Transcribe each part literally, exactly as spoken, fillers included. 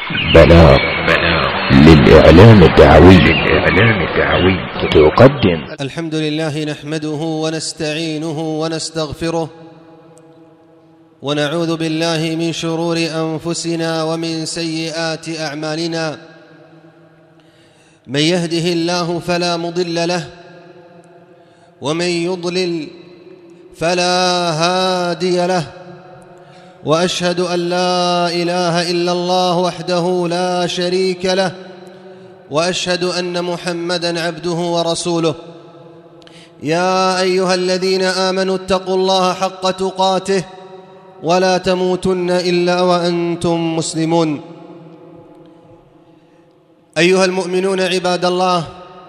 بلاغ للإعلام الدعوي للإعلام الدعوي تقدم. الحمد لله نحمده ونستعينه ونستغفره ونعوذ بالله من شرور أنفسنا ومن سيئات أعمالنا. من يهده الله فلا مضل له ومن يضلل فلا هادي له، وأشهد أن لا إله إلا الله وحده لا شريك له، وأشهد أن محمدًا عبده ورسوله. يا أيها الذين آمنوا اتقوا الله حق تقاته ولا تموتن إلا وأنتم مسلمون. أيها المؤمنون عباد الله،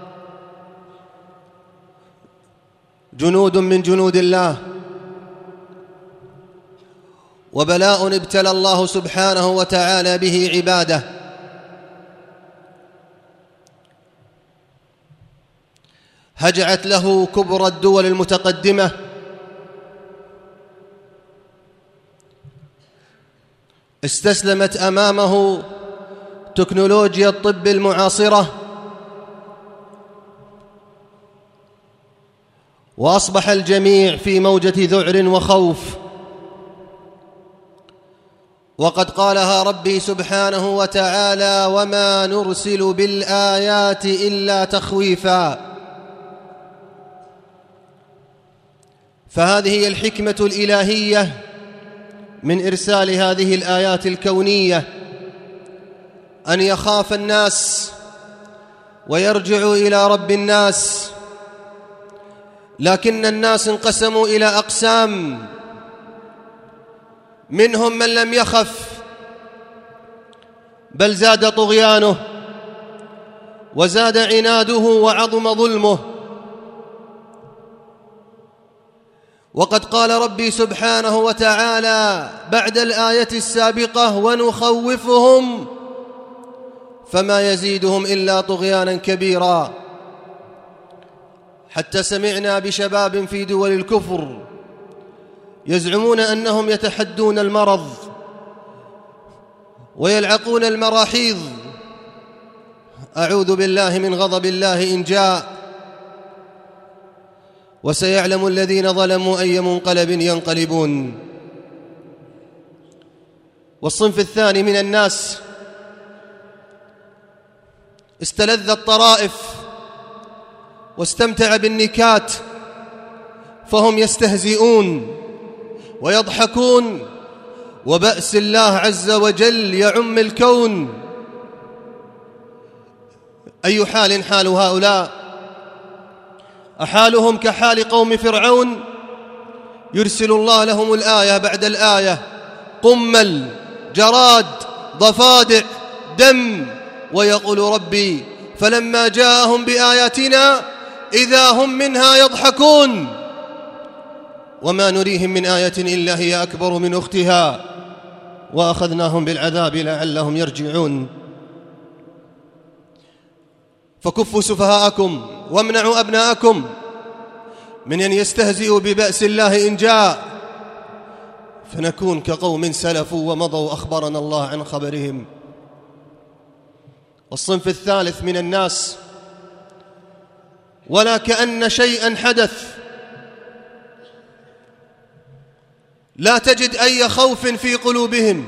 جنود من جنود الله، وبلاء ابتلى الله سبحانه وتعالى به عباده. هجعت له كبرى الدول المتقدمة استسلمت أمامه تكنولوجيا الطب المعاصرة، وأصبح الجميع في موجة ذعر وخوف. وقد قالها ربي سبحانه وتعالى: وما نرسل بالآيات إلا تخويفا. فهذه هي الحكمة الإلهية من إرسال هذه الآيات الكونية، أن يخاف الناس ويرجعوا إلى رب الناس. لكن الناس انقسموا إلى أقسام، منهم من لم يخف بل زاد طغيانه وزاد عناده وعظم ظلمه. وقد قال ربي سبحانه وتعالى بعد الآية السابقة: ونخوفهم فما يزيدهم إلا طغيانا كبيرا. حتى سمعنا بشباب في دول الكفر يزعمون أنهم يتحدون المرض ويلعقون المراحيض. أعوذ بالله من غضب الله إن جاء، وسيعلم الذين ظلموا أي منقلب ينقلبون. والصنف الثاني من الناس استلذ الطرائف واستمتع بالنكات، فهم يستهزئون ويضحكون، وبأس الله عز وجل يعم الكون. أي حال حال هؤلاء؟ أحالهم كحال قوم فرعون؟ يرسل الله لهم الآية بعد الآية، قمل، جراد، ضفادع، دم، ويقول ربي: فلما جاءهم بآياتنا إذا هم منها يضحكون وما نريهم من آية إلا هي أكبر من أختها وأخذناهم بالعذاب لعلهم يرجعون. فكفوا سفهاءكم وامنعوا أبناءكم من أن يستهزئوا ببأس الله إن جاء، فنكون كقوم سلفوا ومضوا أخبرنا الله عن خبرهم. والصنف الثالث من الناس ولا كأن شيئا حدث، لا تجد أي خوف في قلوبهم،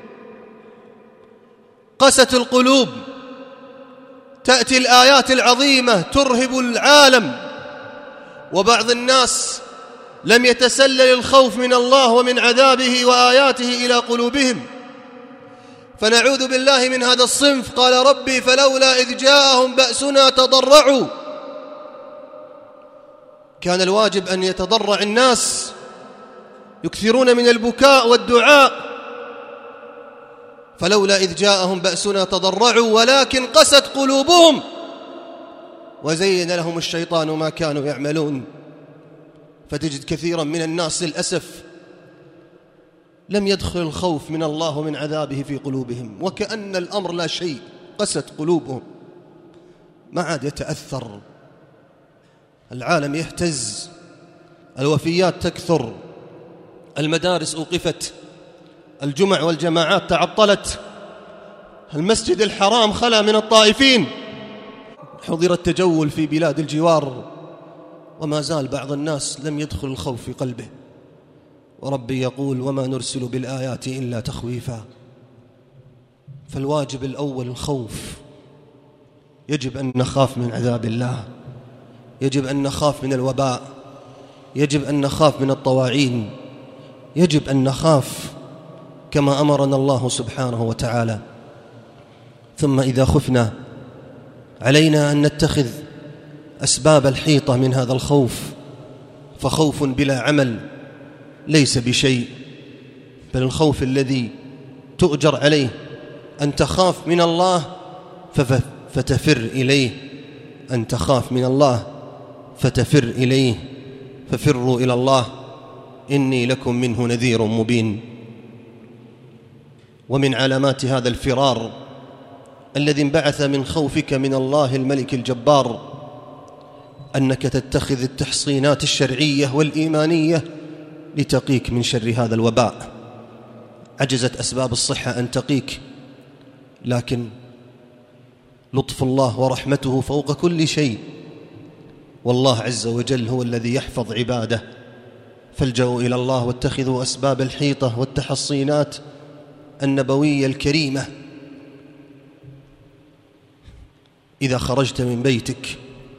قست القلوب. تأتي الآيات العظيمة ترهب العالم، وبعض الناس لم يتسلل الخوف من الله ومن عذابه وآياته إلى قلوبهم. فنعوذ بالله من هذا الصنف. قال ربي: فلولا إذ جاءهم بأسنا تضرعوا. كان الواجب أن يتضرع الناس، يكثرون من البكاء والدعاء. فلولا إذ جاءهم بأسنا تضرعوا ولكن قست قلوبهم وزين لهم الشيطان ما كانوا يعملون. فتجد كثيرا من الناس للأسف لم يدخل الخوف من الله ومن عذابه في قلوبهم، وكأن الأمر لا شيء، قست قلوبهم، ما عاد يتأثر. العالم يهتز، الوفيات تكثر، المدارس أوقفت، الجمع والجماعات تعطلت، المسجد الحرام خلا من الطائفين، حضر التجول في بلاد الجوار، وما زال بعض الناس لم يدخل الخوف في قلبه. وربي يقول: وما نرسل بالآيات إلا تخويفا. فالواجب الأول الخوف. يجب أن نخاف من عذاب الله، يجب أن نخاف من الوباء، يجب أن نخاف من الطواعين، يجب أن نخاف كما أمرنا الله سبحانه وتعالى. ثم إذا خفنا علينا أن نتخذ أسباب الحيطة من هذا الخوف، فخوف بلا عمل ليس بشيء، بل الخوف الذي تؤجر عليه أن تخاف من الله فتفر إليه، أن تخاف من الله فتفر إليه، ففروا إلى الله إني لكم منه نذير مبين. ومن علامات هذا الفرار الذي انبعث من خوفك من الله الملك الجبار أنك تتخذ التحصينات الشرعية والإيمانية لتقيك من شر هذا الوباء. عجزت أسباب الصحة أن تقيك، لكن لطف الله ورحمته فوق كل شيء، والله عز وجل هو الذي يحفظ عباده. فالجأوا إلى الله واتخذوا أسباب الحيطة والتحصينات النبوية الكريمة. إذا خرجت من بيتك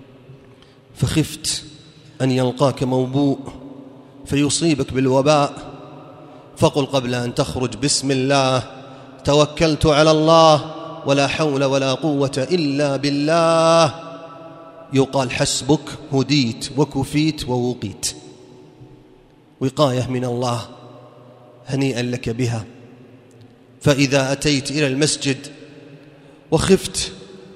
فخفت أن يلقاك موبوء فيصيبك بالوباء، فقل قبل أن تخرج: بسم الله، توكلت على الله، ولا حول ولا قوة إلا بالله. يقال: حسبك، هديت وكفيت ووقيت. وقاية من الله هنيئا لك بها. فإذا أتيت إلى المسجد وخفت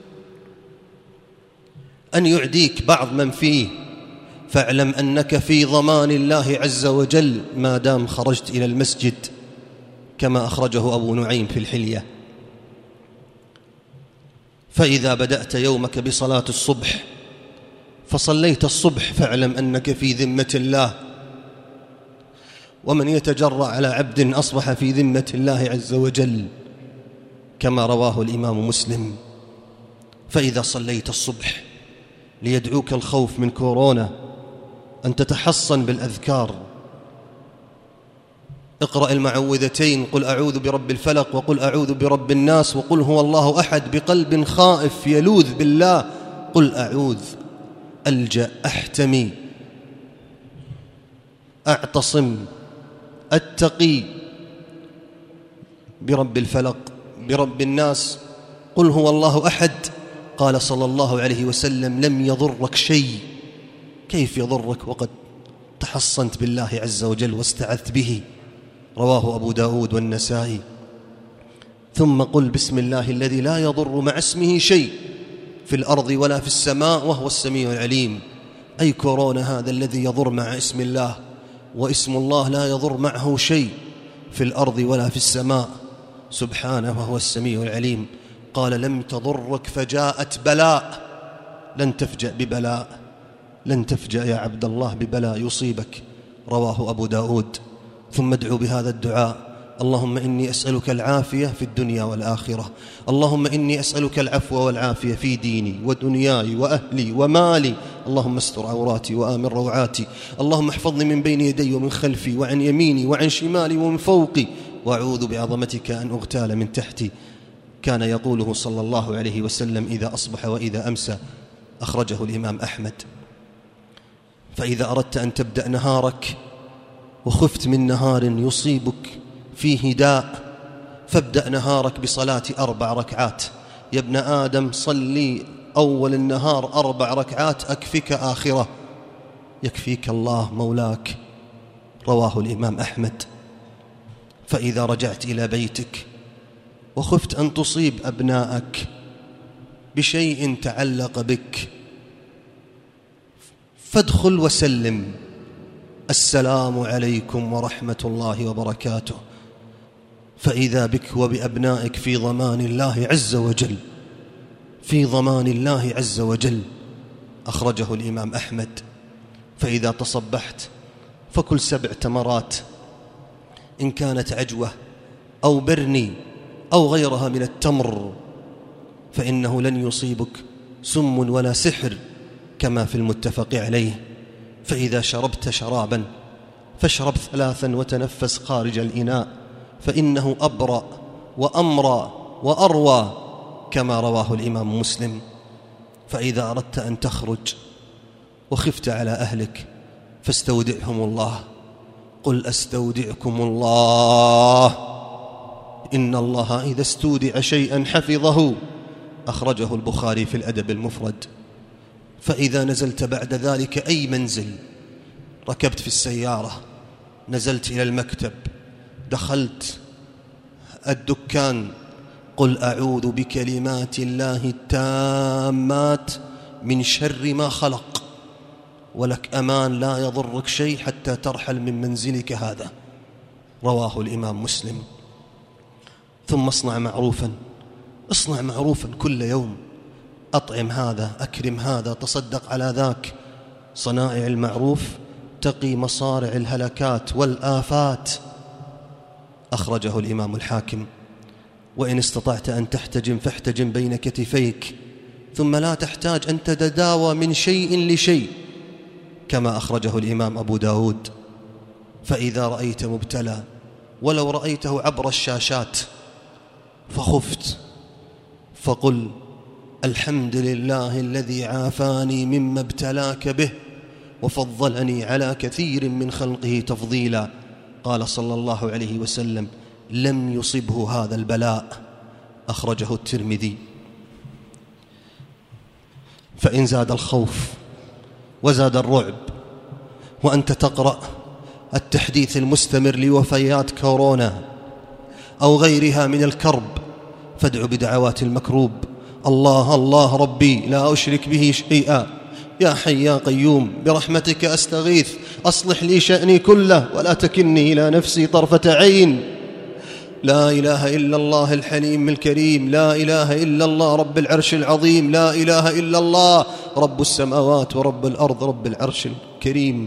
أن يعديك بعض من فيه، فاعلم أنك في ضمان الله عز وجل ما دام خرجت إلى المسجد، كما أخرجه أبو نعيم في الحلية. فإذا بدأت يومك بصلاة الصبح فصليت الصبح، فاعلم أنك في ذمة الله. ومن يتجرأ على عبد أصبح في ذمة الله عز وجل، كما رواه الإمام مسلم. فإذا صليت الصبح ليدعوك الخوف من كورونا أن تتحصن بالأذكار. اقرأ المعوذتين: قل أعوذ برب الفلق، وقل أعوذ برب الناس، وقل هو الله أحد، بقلب خائف يلوذ بالله. قل أعوذ، ألجأ، أحتمي، أعتصم، أتقي برب الفلق، برب الناس. قل هو الله أحد. قال صلى الله عليه وسلم: لم يضرك شيء. كيف يضرك وقد تحصنت بالله عز وجل واستعذت به؟ رواه أبو داود والنسائي. ثم قل: بسم الله الذي لا يضر مع اسمه شيء في الأرض ولا في السماء وهو السميع العليم. أي كورونا هذا الذي يضر مع اسم الله، واسم الله لا يضر معه شيء في الأرض ولا في السماء، سبحانه وهو السميع العليم. قال: لم تضرك فجاءت بلاء. لن تفجأ ببلاء، لن تفجأ يا عبد الله ببلاء يصيبك. رواه أبو داود. ثم ادعو بهذا الدعاء: اللهم إني أسألك العافية في الدنيا والآخرة، اللهم إني أسألك العفو والعافية في ديني ودنياي وأهلي ومالي، اللهم استر عوراتي وآمن روعاتي، اللهم احفظني من بين يدي ومن خلفي وعن يميني وعن شمالي ومن فوقي، وأعوذ بعظمتك أن أغتال من تحتي. كان يقوله صلى الله عليه وسلم إذا أصبح وإذا أمسى. أخرجه الإمام أحمد. فإذا أردت أن تبدأ نهارك وخفت من نهار يصيبك فيه داء، فابدأ نهارك بصلاة أربع ركعات. يا ابن آدم صلي أول النهار أربع ركعات أكفك آخرة، يكفيك الله مولاك. رواه الإمام أحمد. فإذا رجعت إلى بيتك وخفت أن تصيب أبناءك بشيء تعلق بك، فادخل وسلم: السلام عليكم ورحمة الله وبركاته. فإذا بك وبأبنائك في ضمان الله عز وجل، في ضمان الله عز وجل. أخرجه الإمام أحمد. فإذا تصبحت فكل سبع تمرات، إن كانت عجوة أو برني أو غيرها من التمر، فإنه لن يصيبك سم ولا سحر كما في المتفق عليه. فإذا شربت شرابا فاشرب ثلاثا وتنفس خارج الإناء، فإنه أبرأ وأمرى وأروى كما رواه الإمام مسلم. فإذا أردت أن تخرج وخفت على أهلك فاستودعهم الله، قل أستودعكم الله إن الله إذا استودع شيئا حفظه، أخرجه البخاري في الأدب المفرد. فإذا نزلت بعد ذلك أي منزل، ركبت في السيارة، نزلت إلى المكتب، دخلت الدكان، قل أعوذ بكلمات الله التامات من شر ما خلق، ولك أمان لا يضرك شيء حتى ترحل من منزلك هذا، رواه الإمام مسلم. ثم اصنع معروفا، اصنع معروفا كل يوم، أطعم هذا، أكرم هذا، تصدق على ذاك. صنائع المعروف تقي مصارع الهلكات والآفات، أخرجه الإمام الحاكم. وإن استطعت أن تحتجم فاحتجم بين كتفيك، ثم لا تحتاج أن تتداوى من شيء لشيء، كما أخرجه الإمام أبو داود. فإذا رأيت مبتلى ولو رأيته عبر الشاشات فخفت، فقل الحمد لله الذي عافاني مما ابتلاك به وفضلني على كثير من خلقه تفضيلا. قال صلى الله عليه وسلم لم يصبه هذا البلاء، أخرجه الترمذي. فإن زاد الخوف وزاد الرعب وأنت تقرأ التحديث المستمر لوفيات كورونا أو غيرها من الكرب، فادع بدعوات المكروب: الله الله ربي لا أشرك به شيئا، يا حي يا قيوم برحمتك أستغيث، أصلح لي شأني كله ولا تكلني إلى نفسي طرفة عين. لا إله إلا الله الحليم الكريم، لا إله إلا الله رب العرش العظيم، لا إله إلا الله رب السماوات ورب الأرض رب العرش الكريم.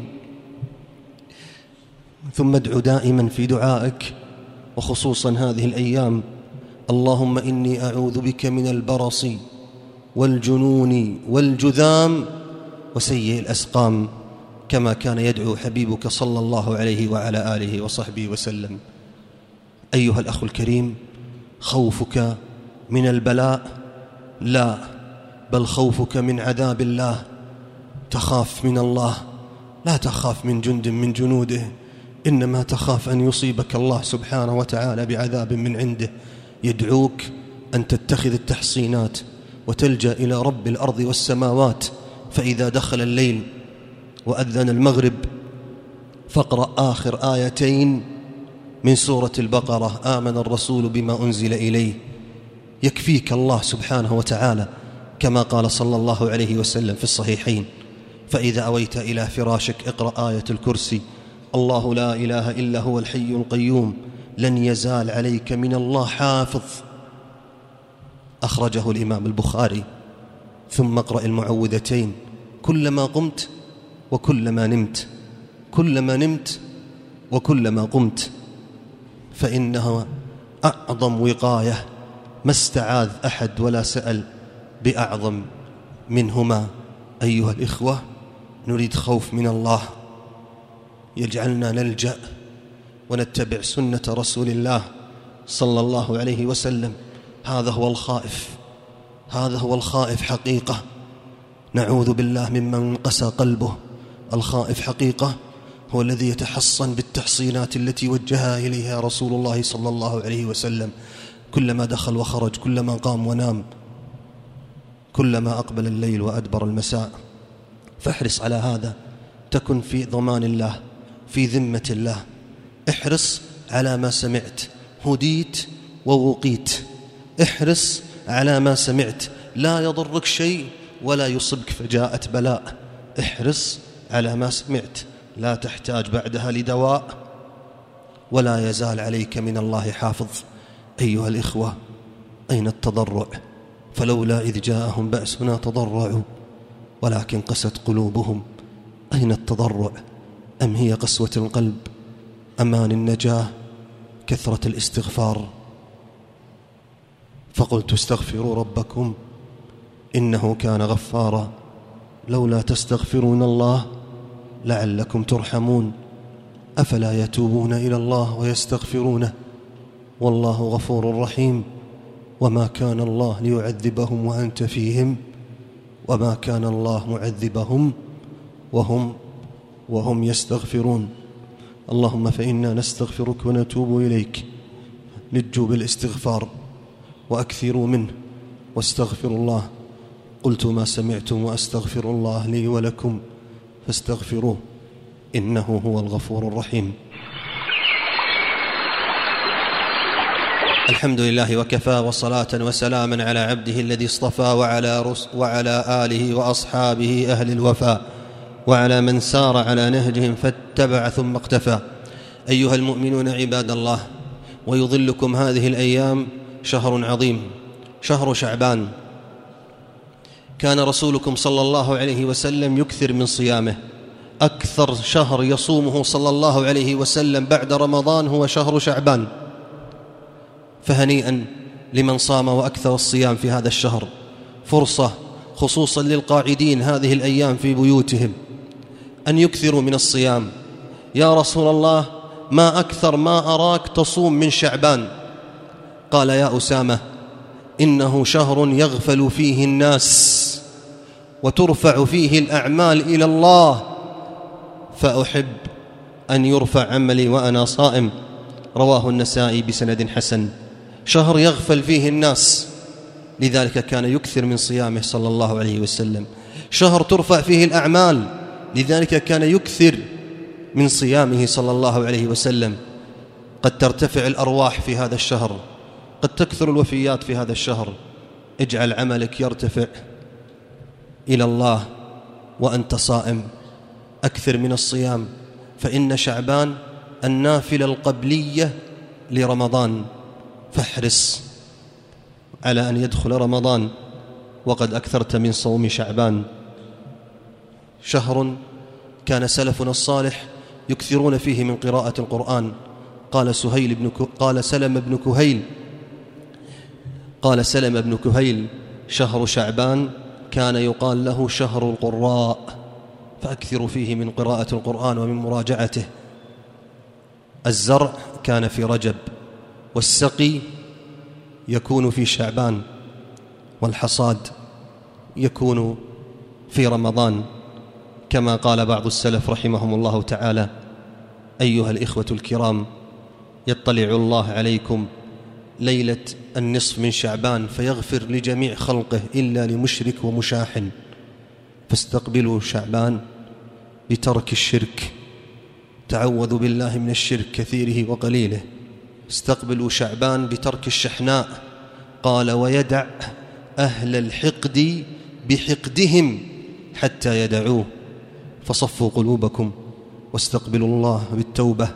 ثم ادع دائما في دعائك، وخصوصا هذه الأيام: اللهم إني أعوذ بك من البرص والجنون والجذام وسيء الأسقام، كما كان يدعو حبيبك صلى الله عليه وعلى آله وصحبه وسلم. أيها الأخ الكريم، خوفك من البلاء لا، بل خوفك من عذاب الله. تخاف من الله، لا تخاف من جند من جنوده، إنما تخاف أن يصيبك الله سبحانه وتعالى بعذاب من عنده. يدعوك أن تتخذ التحصينات وتلجأ إلى رب الأرض والسماوات. فإذا دخل الليل وأذن المغرب فاقرأ آخر آيتين من سورة البقرة: آمن الرسول بما أنزل إليه. يكفيك الله سبحانه وتعالى، كما قال صلى الله عليه وسلم في الصحيحين: فإذا أويت إلى فراشك اقرأ آية الكرسي: الله لا إله إلا هو الحي القيوم لن يزال عليك من الله حافظ، أخرجه الإمام البخاري. ثم اقرأ المعوذتين كلما قمت وكلما نمت، كلما نمت وكلما قمت، فإنها أعظم وقاية، ما استعاذ أحد ولا سأل بأعظم منهما. أيها الإخوة، نريد خوف من الله يجعلنا نلجأ ونتبع سنة رسول الله صلى الله عليه وسلم. هذا هو الخائف، هذا هو الخائف حقيقة. نعوذ بالله ممن قسى قلبه. الخائف حقيقة هو الذي يتحصن بالتحصينات التي وجهها إليها رسول الله صلى الله عليه وسلم، كلما دخل وخرج، كلما قام ونام، كلما أقبل الليل وأدبر المساء. فاحرص على هذا، تكن في ضمان الله، في ذمة الله. احرص على ما سمعت، هديت ووقيت. احرص على ما سمعت، لا يضرك شيء ولا يصبك فجاءة بلاء. احرص على ما سمعت، لا تحتاج بعدها لدواء، ولا يزال عليك من الله حافظ. أيها الإخوة، أين التضرع؟ فلولا إذ جاءهم بأسنا تضرعوا ولكن قست قلوبهم. أين التضرع؟ أم هي قسوة القلب؟ أمان النجاة كثرة الاستغفار. فقلت استغفروا ربكم إنه كان غفارا لولا تستغفرون الله لعلكم ترحمون أفلا يتوبون إلى الله ويستغفرونه والله غفور رحيم وما كان الله ليعذبهم وأنت فيهم وما كان الله معذبهم وهم وهم يستغفرون. اللهم فإنا نستغفرك ونتوب إليك. نجوا بالاستغفار وأكثروا منه واستغفروا الله. قلت ما سمعتم وأستغفر الله لي ولكم فاستغفروه إنه هو الغفور الرحيم. الحمد لله وكفى وصلاة وسلاما على عبده الذي اصطفى وعلى, رس وعلى آله وأصحابه أهل الوفاء وعلى من سار على نهجهم فاتبع ثم اقتفى. أيها المؤمنون عباد الله، ويظلكم هذه الأيام شهر عظيم، شهر شعبان. كان رسولكم صلى الله عليه وسلم يكثر من صيامه. أكثر شهر يصومه صلى الله عليه وسلم بعد رمضان هو شهر شعبان، فهنيئا لمن صام وأكثر الصيام في هذا الشهر. فرصة خصوصا للقاعدين هذه الأيام في بيوتهم أن يكثروا من الصيام. يا رسول الله، ما أكثر ما أراك تصوم من شعبان؟ قال يا أسامة: إنه شهر يغفل فيه الناس وترفع فيه الأعمال إلى الله، فأحب أن يرفع عملي وأنا صائم. رواه النسائي بسند حسن. شهر يغفل فيه الناس، لذلك كان يكثر من صيامه صلى الله عليه وسلم. شهر ترفع فيه الأعمال، لذلك كان يكثر من صيامه صلى الله عليه وسلم. قد ترتفع الأرواح في هذا الشهر، قد تكثر الوفيات في هذا الشهر. اجعل عملك يرتفع إلى الله وأنت صائم. أكثر من الصيام، فإن شعبان النافلة القبلية لرمضان، فاحرص على أن يدخل رمضان وقد أكثرت من صوم شعبان. شهر كان سلفنا الصالح يكثرون فيه من قراءة القرآن. قال سهيل بن ك... قال سلم بن كهيل قال سلم بن كهيل: شهر شعبان كان يقال له شهر القراء، فأكثروا فيه من قراءة القرآن ومن مراجعته. الزرع كان في رجب، والسقي يكون في شعبان، والحصاد يكون في رمضان، كما قال بعض السلف رحمهم الله تعالى: أيها الإخوة الكرام، يطلع الله عليكم ليلة النصف من شعبان فيغفر لجميع خلقه إلا لمشرك ومشاحن، فاستقبلوا شعبان بترك الشرك. تعوذوا بالله من الشرك كثيره وقليله. استقبلوا شعبان بترك الشحناء. قال: ويدع أهل الحقد بحقدهم حتى يدعوه. فصفوا قلوبكم واستقبلوا الله بالتوبة،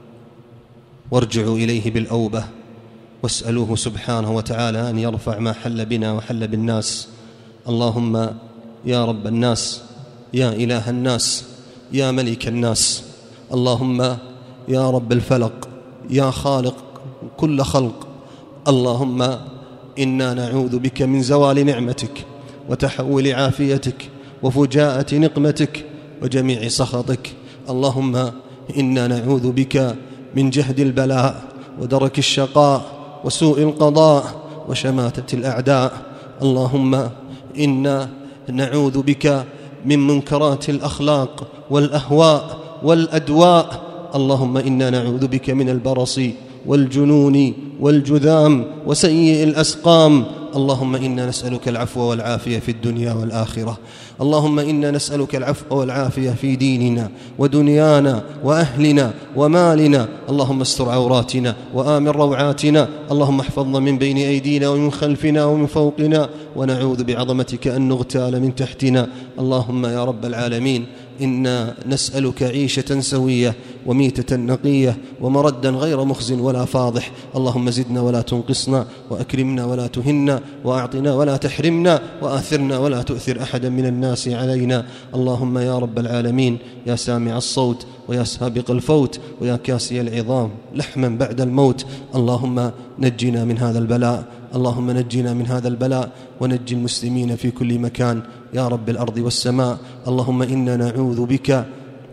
وارجعوا إليه بالأوبة، واسألوه سبحانه وتعالى أن يرفع ما حل بنا وحل بالناس. اللهم يا رب الناس، يا إله الناس، يا ملك الناس، اللهم يا رب الفلق، يا خالق كل خلق، اللهم إنا نعوذ بك من زوال نعمتك وتحول عافيتك وفجاءة نقمتك وجميع سخطك. اللهم إنا نعوذ بك من جهد البلاء ودرك الشقاء وسوء القضاء وشماتة الأعداء. اللهم إنا نعوذ بك من منكرات الأخلاق والأهواء والأدواء. اللهم إنا نعوذ بك من البرص والجنون والجذام وسيء الأسقام. اللهم إنا نسألك العفو والعافية في الدنيا والآخرة. اللهم إنا نسألك العفو والعافية في ديننا ودنيانا وأهلنا ومالنا. اللهم استر عوراتنا وآمن روعاتنا. اللهم احفظنا من بين أيدينا ومن خلفنا ومن فوقنا، ونعوذ بعظمتك أن نغتال من تحتنا. اللهم يا رب العالمين، إنا نسألك عيشة سوية وميتة نقية ومردا غير مخز ولا فاضح. اللهم زدنا ولا تنقصنا، وأكرمنا ولا تهنا، وأعطنا ولا تحرمنا، وآثرنا ولا تؤثر أحدا من الناس علينا. اللهم يا رب العالمين، يا سامع الصوت ويا سابق الفوت ويا كاسي العظام لحما بعد الموت، اللهم نجنا من هذا البلاء، اللهم نجنا من هذا البلاء، ونجي المسلمين في كل مكان يا رب الأرض والسماء. اللهم إنا نعوذ بك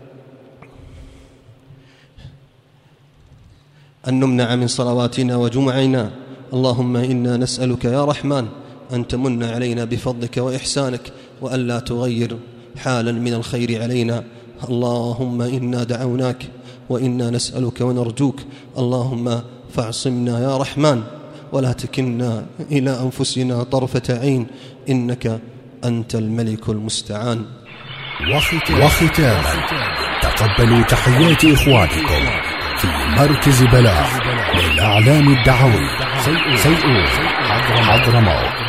أن نمنع من صلواتنا وجمعنا. اللهم إنا نسألك يا رحمن أن تمن علينا بفضلك وإحسانك، وأن لا تغير حالا من الخير علينا. اللهم إنا دعوناك وإنا نسألك ونرجوك، اللهم فاعصمنا يا رحمن، ولا تكلنا إلى أنفسنا طرفة عين، إنك أنت الملك المستعان. وختاما تقبلوا تحيات إخوانكم في مركز بلاغ للإعلام الدعوي سيئون حضرموت.